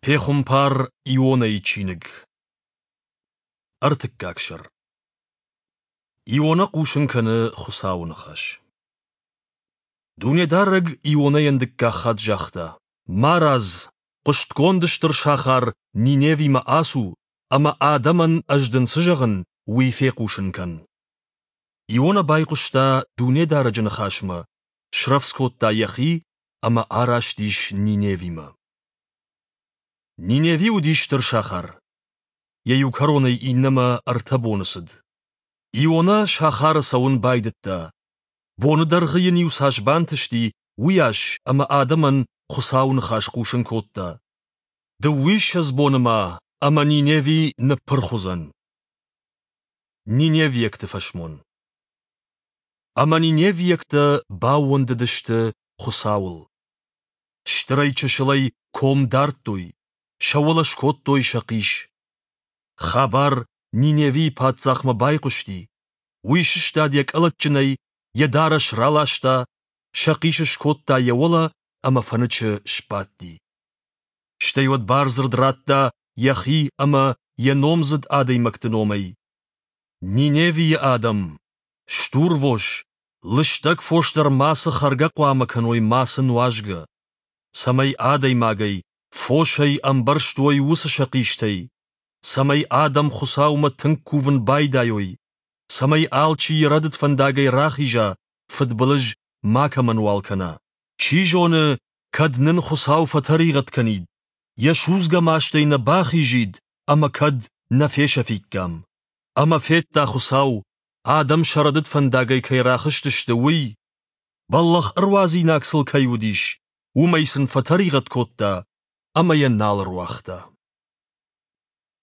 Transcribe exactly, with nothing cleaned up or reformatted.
پیغمبر ایونه چینگ ارتک کاکشر ایونه قوشن کنه خساو نخاش دنیا دارگ ایونه یندک کاخد جخته ماراز قشت گندشتر شاخر نینوی ما آسو اما آدمن اجدن سجغن ویفی قوشن کن ایونه بای قشتا دنیا دارج نخاشمه شرفسکوت دا یخی اما آراش دیش نینوی ما نینوی و دیشتر شاخر ییو کرونه اینما ارتبونسد ایونه شاخر سون بایدتا بون درغی نیو ساجبان تشتی ویاش اما آدمن خساون خاش قوشن کوتا دو ویش از بونما اما نینوی نپرخوزن نینوی اکت فشمون اما نینوی اکت باوند دشت خساول شترای چشلی کوم دارت دوی شولش کود دوی شقیش خبر نینوی پادزاخم بای قشتی ویششتا دیک الت جنی یدارش رالاشتا شقیشش کود دا یولا اما فنچ شپات دی شتیود بارزرد رات دا یخی اما ینومزد آدی مکتنومی نینوی آدم شتور وش لشتک فوش در ماس خرگا قوام کنوی ماس نواجگا سمی آدی ماگی فوشی امبرشتوی وس شقیشتی سمی آدم خساوم تنکوون بایدایوی سمی آلچی ردت فنداگی راخیجا فدبلج ماکا منوال کنا چی جونه کد نن خساو فتریغت کنید یشوزگا ماشتی نباخی جید اما کد نفیش فیکم اما فیت تا خساو آدم شردت فنداگی کی راخشتشتوی بالله اروازی ناکسل کیودیش ومیسن فتریغت کوتا اما ینال رواختا